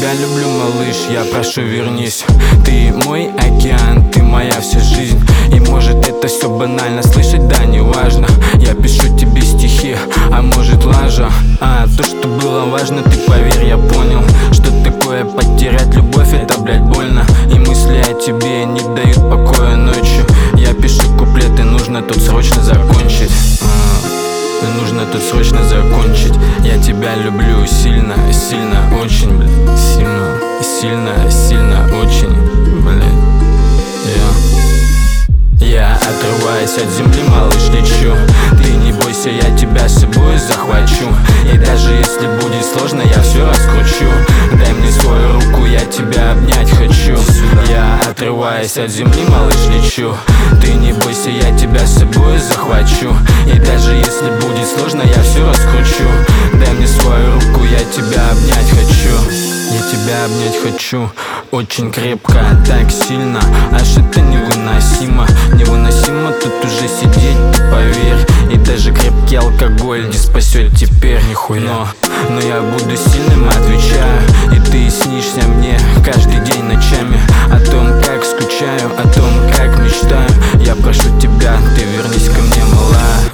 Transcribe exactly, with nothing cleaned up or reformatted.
тебя люблю, малыш, я прошу, вернись. Ты мой океан, ты моя вся жизнь. И может это все банально слышать, да, не важно. Я пишу тебе стихи, а может лажа. А то, что было важно, ты поверь, я понял. Что такое потерять любовь, это, блядь, больно. И мысли о тебе не дают покоя ночью. Я пишу куплеты, нужно тут срочно закончить. а, Нужно тут срочно закончить. Я тебя люблю сильно, сильно, очень, блядь. Сильно, сильно, сильно, очень, блядь. Я, я отрываюсь от земли, малыш, лечу. Ты не бойся, я тебя с собой захвачу. И даже если будет сложно, я все раскручу. Дай мне свою руку, я тебя обнять хочу. Я отрываюсь от земли, малыш, лечу. Ты не бойся, я тебя с собой захвачу. И даже если будет сложно, я все раскручу. Дай мне свою руку, я тебя обнять хочу. Я тебя обнять хочу очень крепко, так сильно, аж это невыносимо. Невыносимо тут уже сидеть, ты поверь. И даже крепкий алкоголь не спасет теперь, нихуя. Но, но я буду сильным, отвечаю. И ты снишься мне каждый день ночами. О том, как скучаю, о том, как мечтаю. Я прошу тебя, ты вернись ко мне, малая.